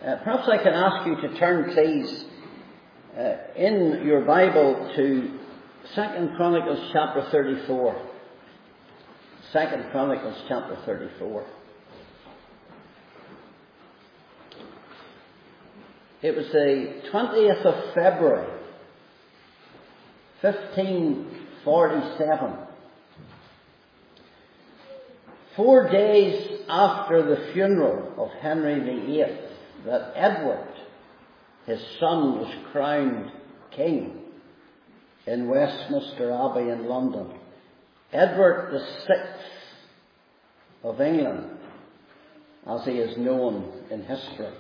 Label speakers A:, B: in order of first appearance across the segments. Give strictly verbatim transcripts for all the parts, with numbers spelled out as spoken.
A: Uh, perhaps I can ask you to turn, please, uh, in your Bible to Second Chronicles chapter thirty-four. Second Chronicles chapter thirty-four. It was the twentieth of February, fifteen forty-seven. Four days after the funeral of Henry the Eighth, that Edward, his son, was crowned king in Westminster Abbey in London. Edward the Sixth of England, as he is known in history.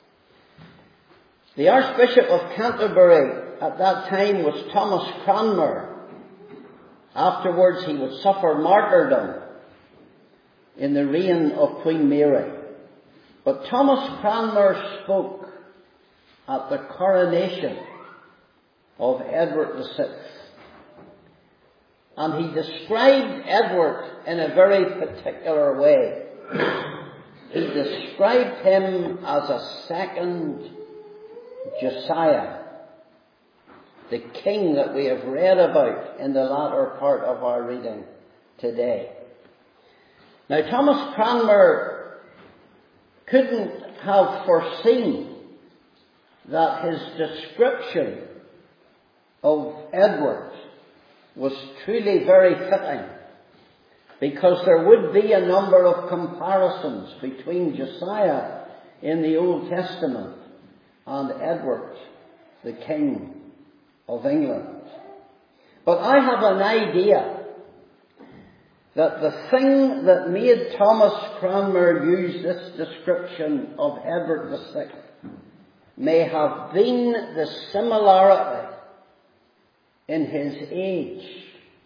A: The Archbishop of Canterbury at that time was Thomas Cranmer. Afterwards he would suffer martyrdom in the reign of Queen Mary. But Thomas Cranmer spoke at the coronation of Edward the Sixth. And he described Edward in a very particular way. He described him as a second Josiah, the king that we have read about in the latter part of our reading today. Now, Thomas Cranmer couldn't have foreseen that his description of Edward was truly very fitting, because there would be a number of comparisons between Josiah in the Old Testament and Edward, the King of England. But I have an idea that the thing that made Thomas Cranmer use this description of Edward the Sixth may have been the similarity in his age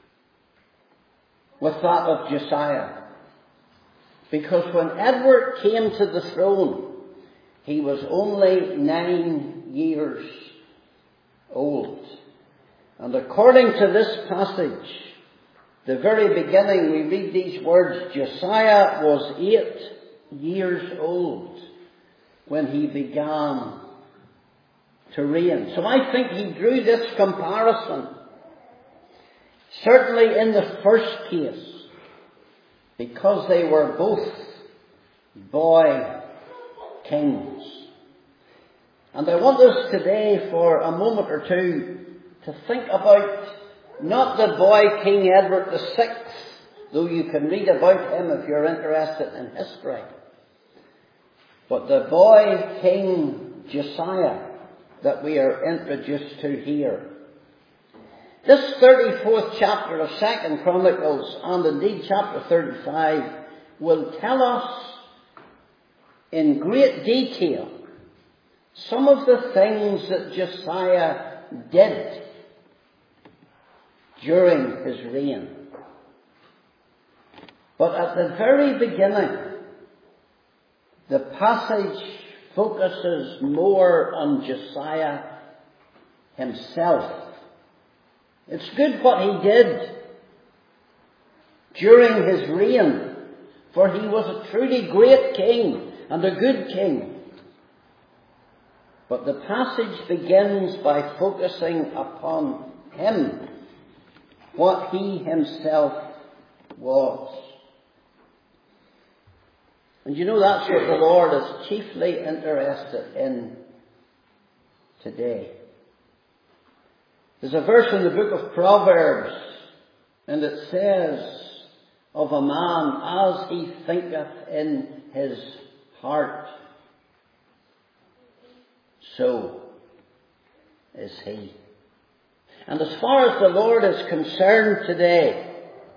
A: with that of Josiah. Because when Edward came to the throne, he was only nine years old. And according to this passage, the very beginning, we read these words: Josiah was eight years old when he began to reign. So I think he drew this comparison, certainly in the first case, because they were both boy kings. And I want us today for a moment or two to think about not the boy King Edward the Sixth, though you can read about him if you're interested in history, but the boy King Josiah that we are introduced to here. This thirty-fourth chapter of Second Chronicles, and indeed chapter thirty-five, will tell us in great detail some of the things that Josiah did during his reign. But at the very beginning, the passage focuses more on Josiah himself. It's good what he did during his reign, for he was a truly great king and a good king. But the passage begins by focusing upon him, what he himself was. And you know, that's what the Lord is chiefly interested in today. There's a verse in the book of Proverbs, and it says of a man, as he thinketh in his heart, so is he. And as far as the Lord is concerned today,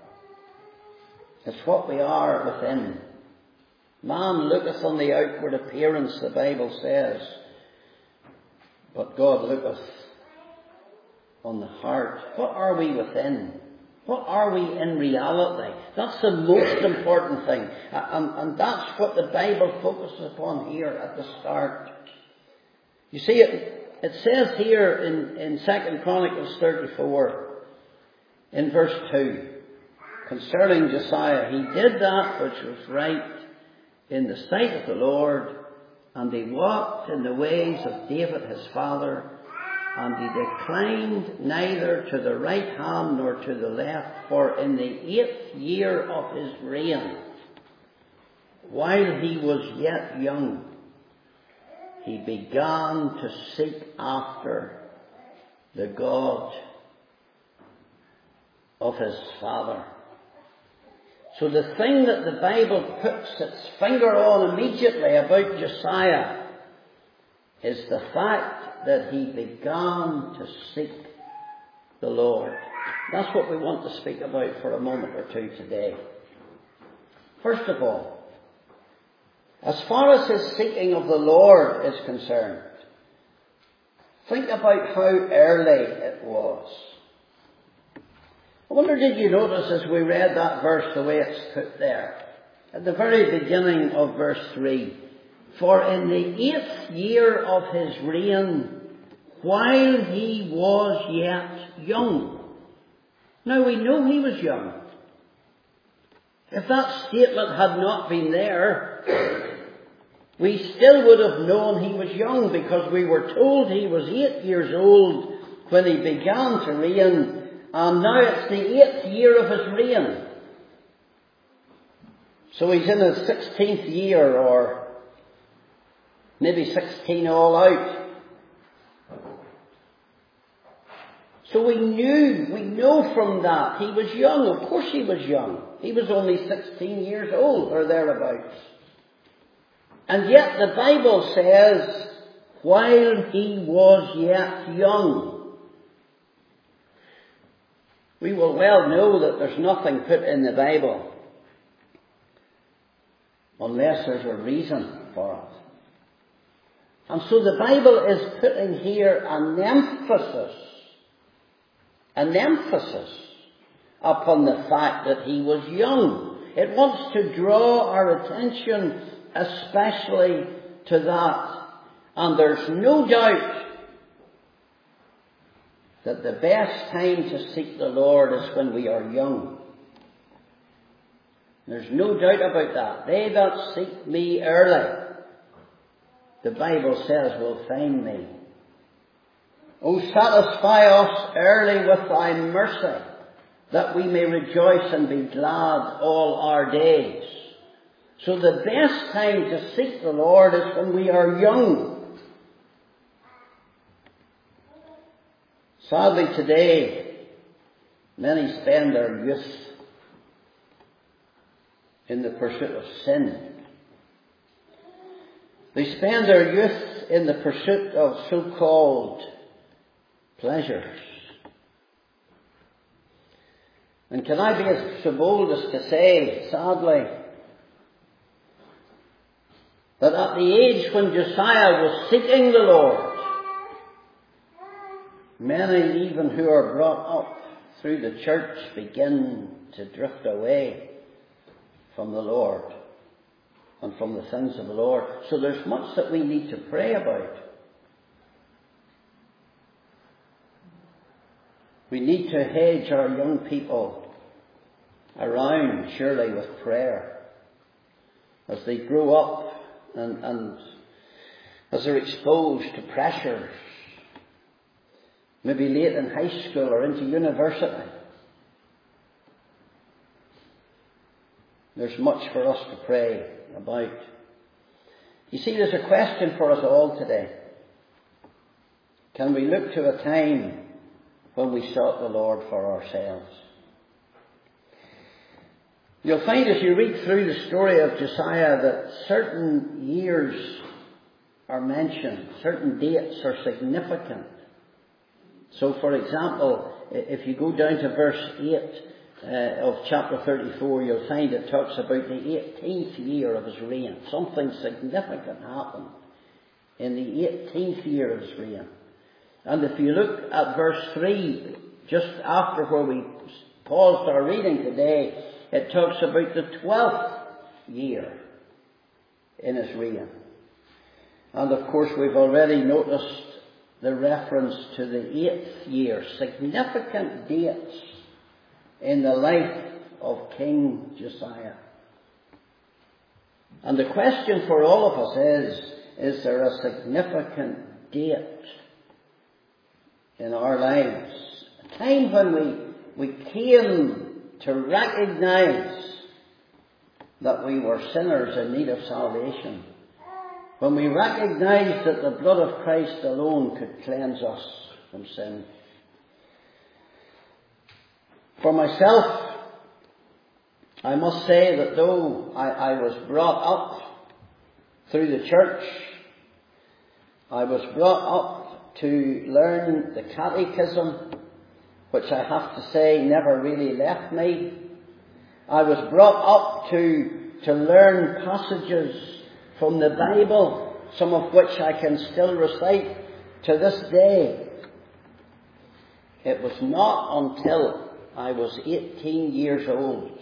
A: it's what we are within. Man looketh on the outward appearance, the Bible says, but God looketh on the heart. What are we within? What are we in reality? That's the most important thing. And, and that's what the Bible focuses upon here at the start. You see, it, it says here in, in Second Chronicles thirty-four, in verse two, concerning Josiah, he did that which was right in the sight of the Lord, And he walked in the ways of David his father, and he declined neither to the right hand nor to the left, for in the eighth year of his reign, while he was yet young, he began to seek after the God of his father. So the thing that the Bible puts its finger on immediately about Josiah is the fact that he began to seek the Lord. That's what we want to speak about for a moment or two today. First of all, as far as his seeking of the Lord is concerned, think about how early it was. I wonder, did you notice as we read that verse the way it's put there? At the very beginning of verse three. For in the eighth year of his reign, while he was yet young. Now we know he was young. If that statement had not been there, we still would have known he was young, because we were told he was eight years old when he began to reign. And now it's the eighth year of his reign. So he's in his sixteenth year, or maybe sixteen all out. So we knew, we know from that, he was young. Of course he was young. He was only sixteen years old, or thereabouts. And yet the Bible says, while he was yet young. We will well know that there's nothing put in the Bible unless there's a reason for it. And so the Bible is putting here an emphasis, an emphasis upon the fact that he was young. It wants to draw our attention especially to that. And there's no doubt that the best time to seek the Lord is when we are young. There's no doubt about that. They that seek me early, the Bible says, will find me. O satisfy us early with thy mercy, that we may rejoice and be glad all our days. So the best time to seek the Lord is when we are young. Sadly today, many spend their youth in the pursuit of sin. They spend their youth in the pursuit of so-called pleasures. And can I be so bold as to say, sadly, that at the age when Josiah was seeking the Lord, many even who are brought up through the church begin to drift away from the Lord and from the things of the Lord. So there's much that we need to pray about. We need to hedge our young people around, surely, with prayer as they grow up and, and as they're exposed to pressures, maybe late in high school or into university. There's much for us to pray about. You see, there's a question for us all today. Can we look to a time when we sought the Lord for ourselves? You'll find as you read through the story of Josiah that certain years are mentioned, certain dates are significant. So, for example, if you go down to verse eight uh, of chapter thirty-four, you'll find it talks about the eighteenth year of his reign. Something significant happened in the eighteenth year of his reign. And if you look at verse three, just after where we paused our reading today, it talks about the twelfth year in his reign. And of course we've already noticed the reference to the eighth year, significant dates in the life of King Josiah. And the question for all of us is, is there a significant date in our lives? A time when we, we came to recognize that we were sinners in need of salvation. When we recognized that the blood of Christ alone could cleanse us from sin. For myself, I must say that though I, I was brought up through the church, I was brought up to learn the catechism, which I have to say never really left me. I was brought up to, to learn passages from the Bible, some of which I can still recite to this day. It was not until I was eighteen years old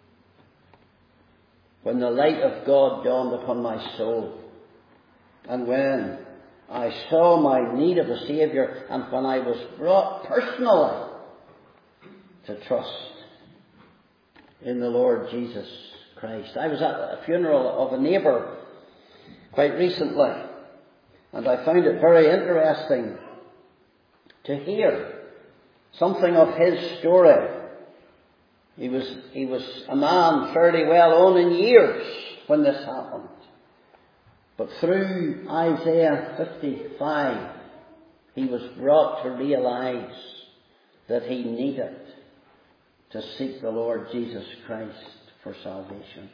A: when the light of God dawned upon my soul, and when I saw my need of a Saviour, and when I was brought personally to trust in the Lord Jesus Christ. I was at a funeral of a neighbour quite recently, and I found it very interesting to hear something of his story. He was, he was a man fairly well on in years when this happened. But through Isaiah fifty-five, he was brought to realize that he needed to seek the Lord Jesus Christ for salvation.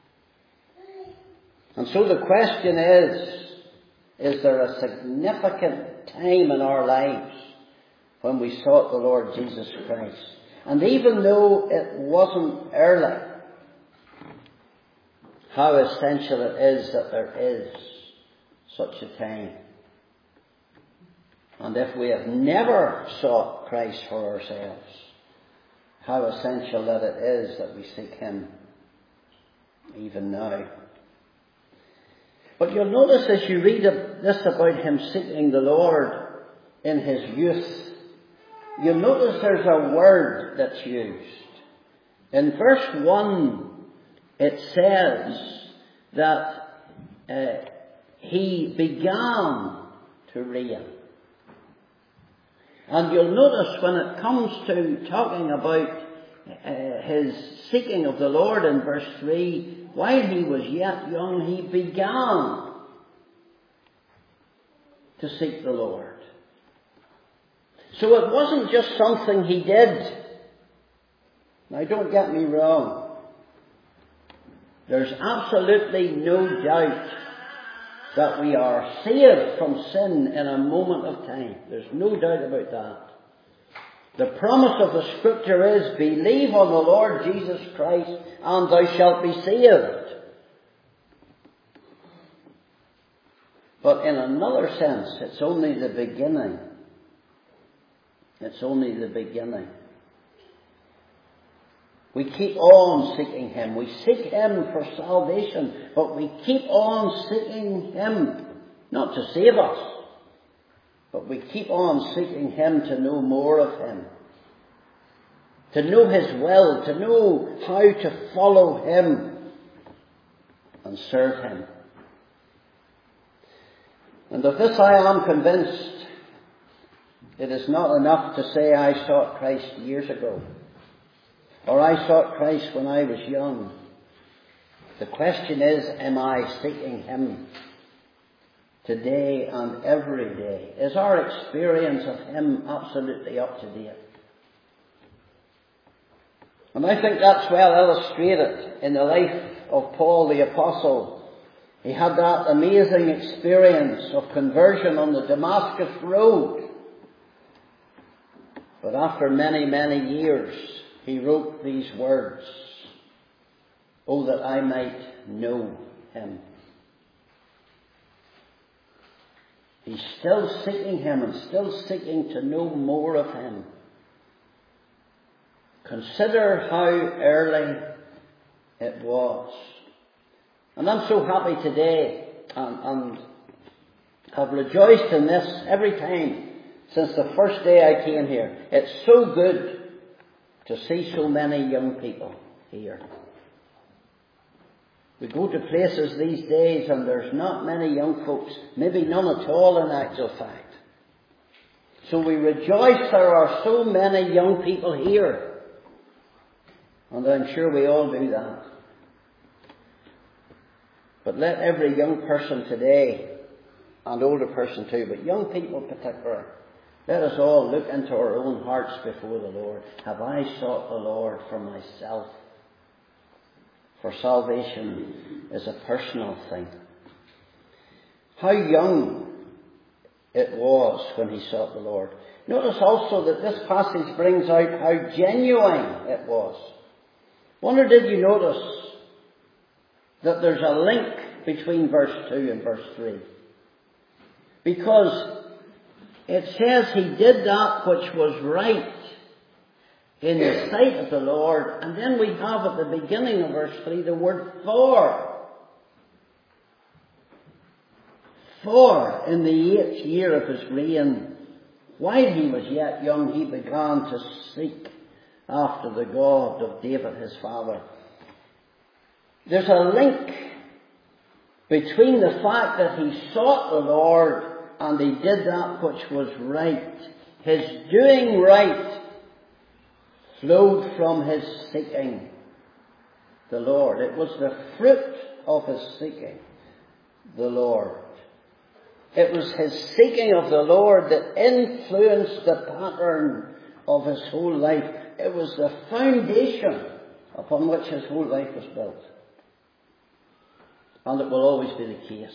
A: And so the question is, is there a significant time in our lives when we sought the Lord Jesus Christ? And even though it wasn't early, how essential it is that there is such a time. And if we have never sought Christ for ourselves, how essential that it is that we seek Him even now. But you'll notice as you read this about him seeking the Lord in his youth, you'll notice there's a word that's used. In verse one, it says that uh, he began to reign. And you'll notice when it comes to talking about uh, his seeking of the Lord in verse three, while he was yet young, he began to seek the Lord. So it wasn't just something he did. Now don't get me wrong. There's absolutely no doubt that we are saved from sin in a moment of time. There's no doubt about that. The promise of the Scripture is, believe on the Lord Jesus Christ and thou shalt be saved. But in another sense, it's only the beginning. It's only the beginning. We keep on seeking Him. We seek Him for salvation, but we keep on seeking Him, not to save us, but we keep on seeking Him to know more of Him, to know His will, to know how to follow Him and serve Him. And of this I am convinced, it is not enough to say I sought Christ years ago, or I sought Christ when I was young. The question is, am I seeking Him today and every day? Is our experience of Him absolutely up to date? And I think that's well illustrated in the life of Paul the Apostle. He had that amazing experience of conversion on the Damascus Road. But after many, many years, he wrote these words, "Oh, that I might know Him." He's still seeking Him and still seeking to know more of Him. Consider how early it was. And I'm so happy today and, and have rejoiced in this every time since the first day I came here. It's so good to see so many young people here. We go to places these days and there's not many young folks, maybe none at all in actual fact. So we rejoice there are so many young people here. And I'm sure we all do that. But let every young person today, and older person too, but young people in particular, let us all look into our own hearts before the Lord. Have I sought the Lord for myself? For salvation is a personal thing. How young it was when he sought the Lord. Notice also that this passage brings out how genuine it was. Wonder, did you notice that there's a link between verse two and verse three? Because it says he did that which was right in the sight of the Lord. And then we have at the beginning of verse three the word for. For in the eighth year of his reign, while he was yet young, he began to seek after the God of David his father. There's a link between the fact that he sought the Lord and he did that which was right. His doing right flowed from his seeking the Lord. It was the fruit of his seeking the Lord. It was his seeking of the Lord that influenced the pattern of his whole life. It was the foundation upon which his whole life was built. And it will always be the case.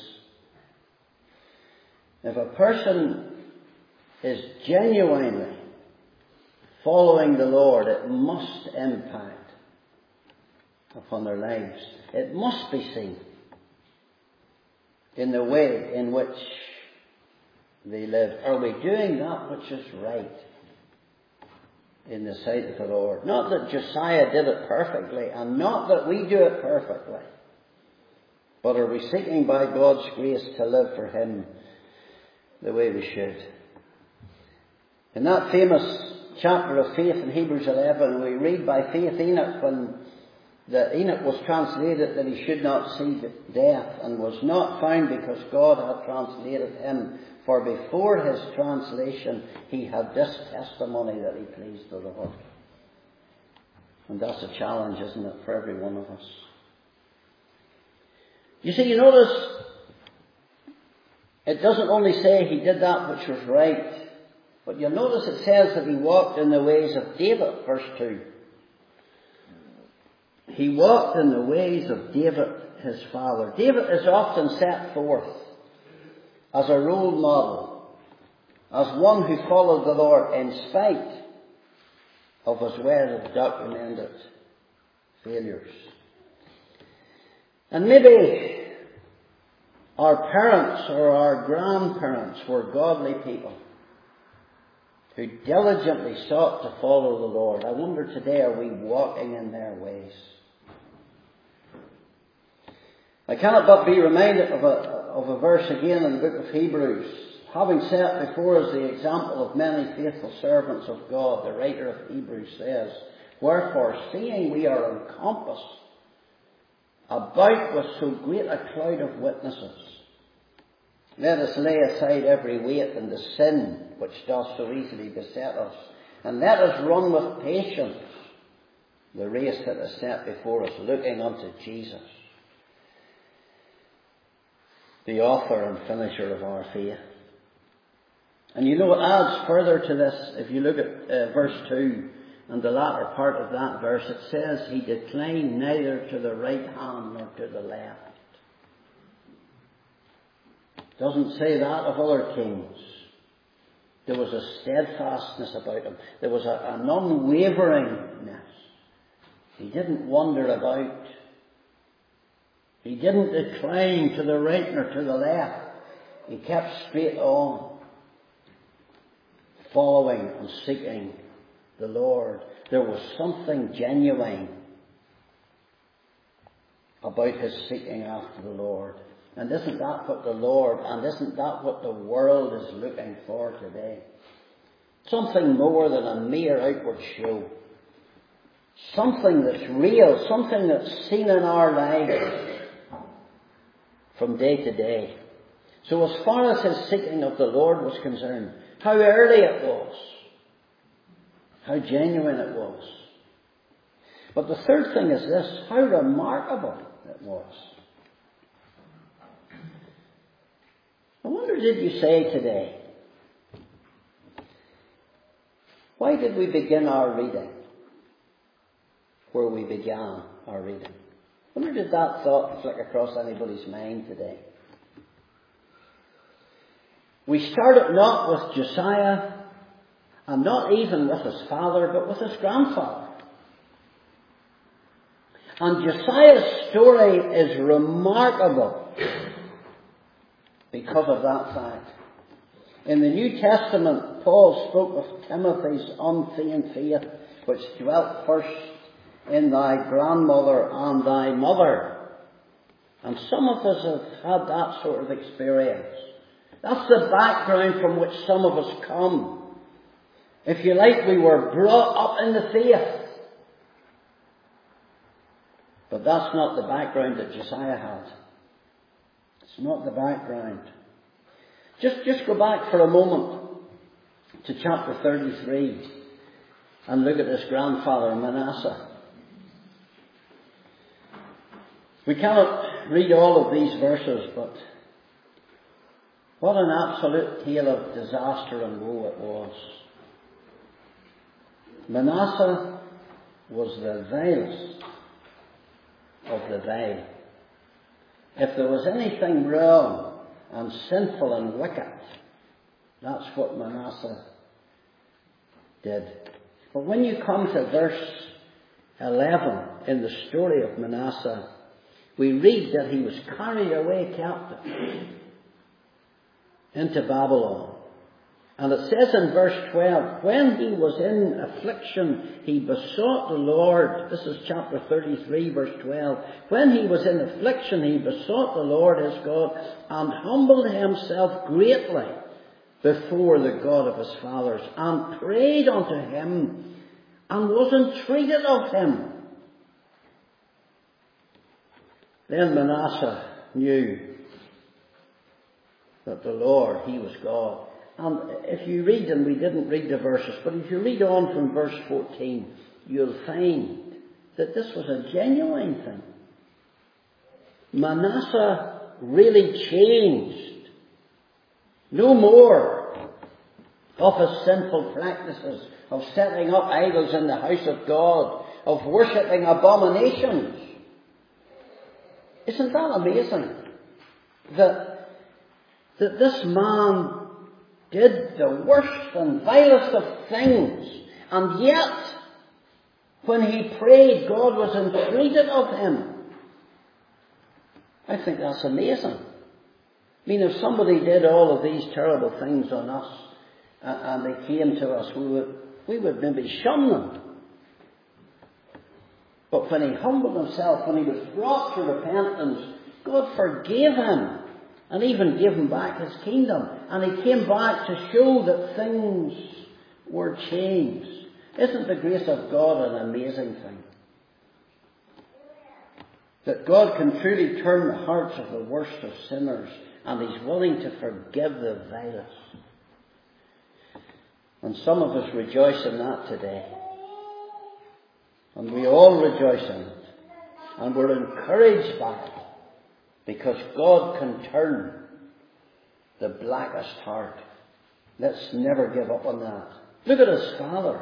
A: If a person is genuinely following the Lord, it must impact upon their lives. It must be seen in the way in which they live. Are we doing that which is right in the sight of the Lord? Not that Josiah did it perfectly, and not that we do it perfectly, but are we seeking by God's grace to live for him the way we should? In that famous chapter of faith in Hebrews eleven, we read, by faith Enoch, when the Enoch was translated that he should not see death, and was not found because God had translated him. For before his translation he had this testimony that he pleased the Lord. And that's a challenge, isn't it, for every one of us? You see, you notice, it doesn't only say he did that which was right, but you'll notice it says that he walked in the ways of David, verse two. He walked in the ways of David, his father. David is often set forth as a role model, as one who followed the Lord in spite of his well-documented failures. And maybe our parents or our grandparents were godly people who diligently sought to follow the Lord. I wonder today, are we walking in their ways? I cannot but be reminded of a, of a verse again in the book of Hebrews. Having set before us the example of many faithful servants of God, the writer of Hebrews says, wherefore, seeing we are encompassed about with so great a cloud of witnesses, let us lay aside every weight and the sin which doth so easily beset us, and let us run with patience the race that is set before us, looking unto Jesus, the author and finisher of our faith. And you know, it adds further to this. If you look at uh, verse two and the latter part of that verse, it says he declined neither to the right hand nor to the left. It doesn't say that of other kings. There was a steadfastness about him. There was a, an unwaveringness. He didn't wander about. He didn't decline to the right nor to the left. He kept straight on, following and seeking the Lord. There was something genuine about his seeking after the Lord. And isn't that what the Lord, and isn't that what the world is looking for today? Something more than a mere outward show. Something that's real, something that's seen in our lives. from day to day. So as far as his seeking of the Lord was concerned, how early it was, how genuine it was. But the third thing is this, how remarkable it was. I wonder, did you say today, why did we begin our reading where we began our reading? I wonder, did that thought flick across anybody's mind today? We started not with Josiah, and not even with his father, but with his grandfather. And Josiah's story is remarkable because of that fact. In the New Testament, Paul spoke of Timothy's unfeigned faith, which dwelt first in thy grandmother and thy mother. And some of us have had that sort of experience. That's the background from which some of us come. If you like, we were brought up in the faith. But that's not the background that Josiah had. It's not the background. Just, just go back for a moment to chapter thirty-three and look at his grandfather Manasseh. We cannot read all of these verses, but what an absolute tale of disaster and woe it was. Manasseh was the vilest of the vile. If there was anything wrong and sinful and wicked, that's what Manasseh did. But when you come to verse eleven in the story of Manasseh, we read that he was carried away captive into Babylon. And it says in verse twelve, when he was in affliction, he besought the Lord. This is chapter thirty-three, verse twelve. When he was in affliction, he besought the Lord his God and humbled himself greatly before the God of his fathers and prayed unto him and was entreated of him. Then Manasseh knew that the Lord, he was God. And if you read, and we didn't read the verses, but if you read on from verse fourteen, you'll find that this was a genuine thing. Manasseh really changed. No more of his sinful practices, of setting up idols in the house of God, of worshipping abominations. Isn't that amazing? That, that this man did the worst and vilest of things, and yet, when he prayed, God was entreated of him. I think that's amazing. I mean, if somebody did all of these terrible things on us, uh, and they came to us, we would, we would maybe shun them. But when he humbled himself, when he was brought to repentance, God forgave him and even gave him back his kingdom. And he came back to show that things were changed. Isn't the grace of God an amazing thing? That God can truly turn the hearts of the worst of sinners, and he's willing to forgive the vilest. And some of us rejoice in that today. And we all rejoice in it. And we're encouraged by it. Because God can turn the blackest heart. Let's never give up on that. Look at his father.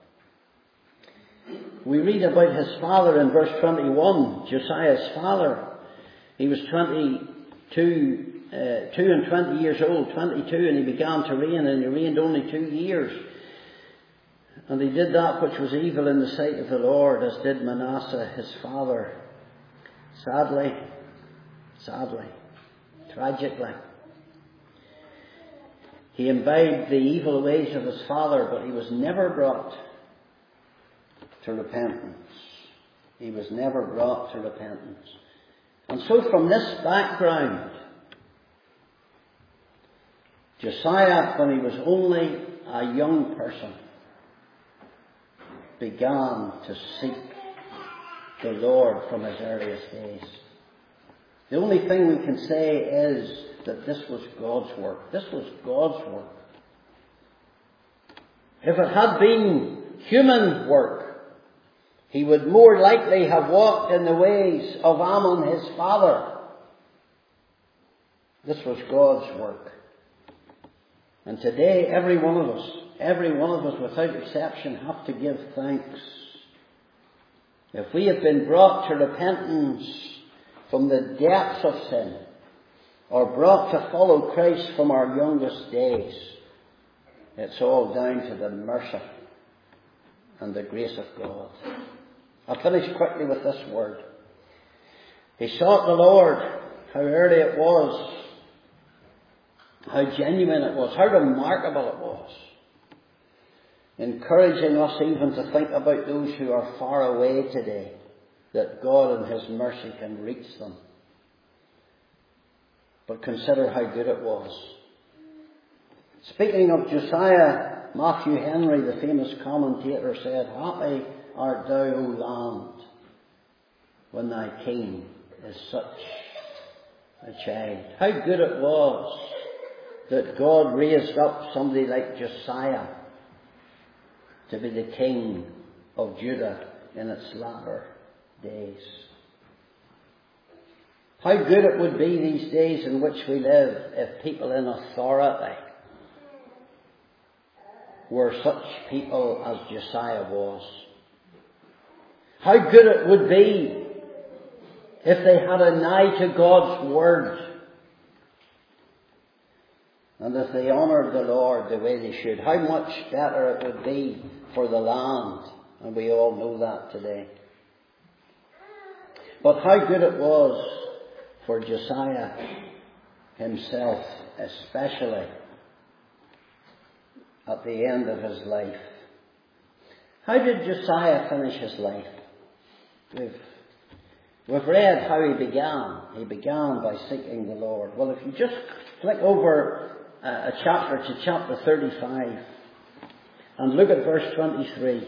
A: We read about his father in verse twenty-one. Josiah's father. He was twenty-two, uh, two and twenty years old, twenty-two, and he began to reign, and he reigned only two years. And he did that which was evil in the sight of the Lord, as did Manasseh his father. Sadly, sadly, tragically, he imbibed the evil ways of his father, but he was never brought to repentance. He was never brought to repentance. And so from this background, Josiah, when he was only a young person, began to seek the Lord from his earliest days. The only thing we can say is that this was God's work. This was God's work. If it had been human work, he would more likely have walked in the ways of Ammon, his father. This was God's work. And today, every one of us, every one of us without exception, have to give thanks. If we have been brought to repentance from the depths of sin, or brought to follow Christ from our youngest days, it's all down to the mercy and the grace of God. I'll finish quickly with this word. He sought the Lord. How early it was. How genuine it was. How remarkable it was. Encouraging us even to think about those who are far away today, that God in His mercy can reach them. But consider how good it was. Speaking of Josiah, Matthew Henry, the famous commentator, said, "Happy art thou, O land, when thy king is such a child." How good it was that God raised up somebody like Josiah to be the king of Judah in its latter days. How good it would be these days in which we live if people in authority were such people as Josiah was. How good it would be if they had an eye to God's word, and if they honoured the Lord the way they should. How much better it would be for the land, and we all know that today. But how good it was for Josiah himself, especially at the end of his life. How did Josiah finish his life? We've, we've read how he began. He began by seeking the Lord. Well, if you just flick over a, a chapter to chapter thirty-five and look at verse twenty-three.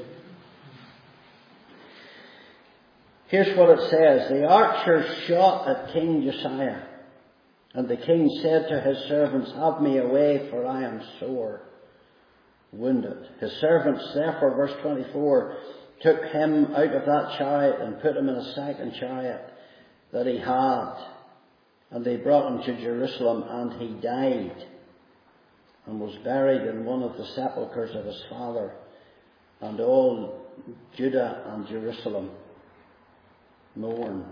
A: Here's what it says. The archers shot at King Josiah, and the king said to his servants, "Have me away, for I am sore wounded." His servants, therefore, verse twenty-four, took him out of that chariot and put him in a second chariot that he had. And they brought him to Jerusalem, and he died and was buried in one of the sepulchres of his father. And all Judah and Jerusalem mourned.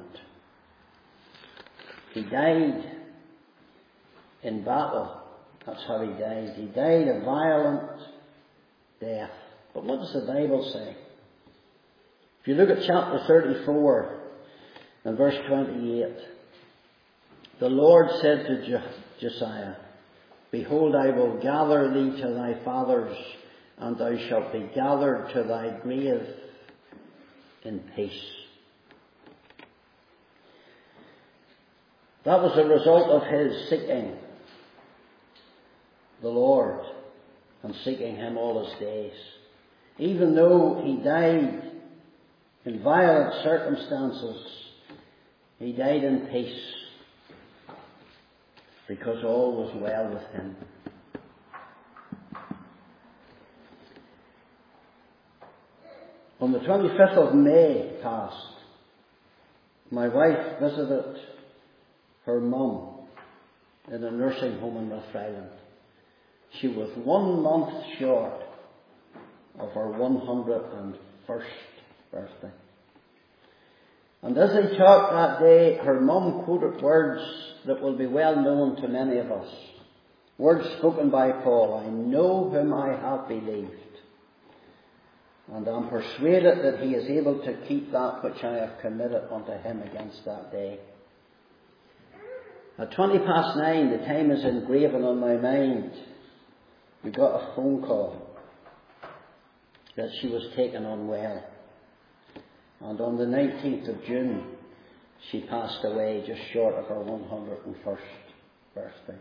A: He died in battle. That's how he died. He died a violent death. But what does the Bible say? If you look at chapter thirty-four and verse twenty-eight, the Lord said to Jo- Josiah, "Behold, I will gather thee to thy fathers, and thou shalt be gathered to thy grave in peace." That was a result of his seeking the Lord and seeking Him all his days. Even though he died in violent circumstances, he died in peace, because all was well with him. On the twenty-fifth of May past, my wife visited her mum in a nursing home in North Island. She was one month short of her one hundred and first birthday. And as they talked that day, her mum quoted words that will be well known to many of us. Words spoken by Paul. "I know whom I have believed, and am persuaded that he is able to keep that which I have committed unto him against that day." At twenty past nine, the time is engraven on my mind, we got a phone call that she was taken unwell. And on the nineteenth of June, she passed away just short of her one hundred and first birthday.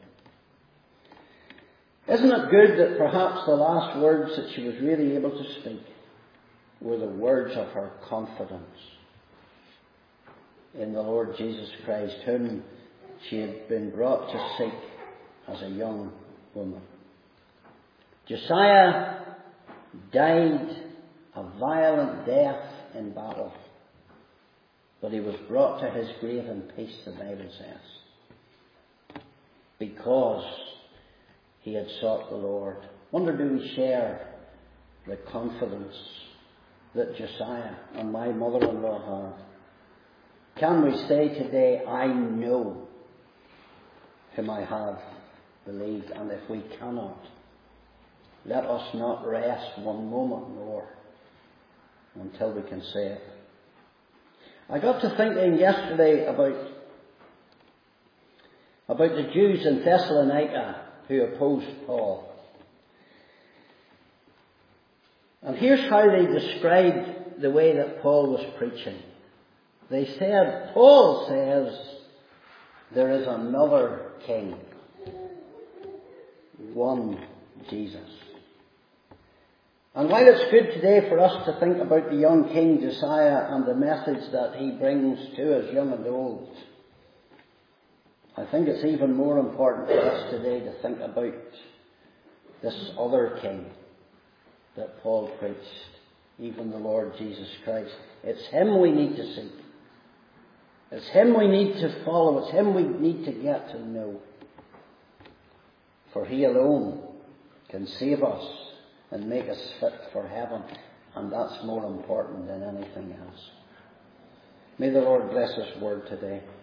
A: Isn't it good that perhaps the last words that she was really able to speak were the words of her confidence in the Lord Jesus Christ, whom she had been brought to seek as a young woman. Josiah died a violent death in battle, but he was brought to his grave in peace, the Bible says, because he had sought the Lord. Wonder, do we share the confidence that Josiah and my mother-in-law have? Can we say today, I know whom I have believed? And if we cannot, let us not rest one moment more until we can say it. I got to thinking yesterday about, about the Jews in Thessalonica who opposed Paul. And here's how they described the way that Paul was preaching. They said, Paul says, there is another king, one Jesus. And while it's good today for us to think about the young King Josiah and the message that he brings to us, young and old, I think it's even more important for us today to think about this other king that Paul preached, even the Lord Jesus Christ. It's him we need to seek. It's him we need to follow. It's him we need to get to know. For he alone can save us and make us fit for heaven. And that's more important than anything else. May the Lord bless his word today.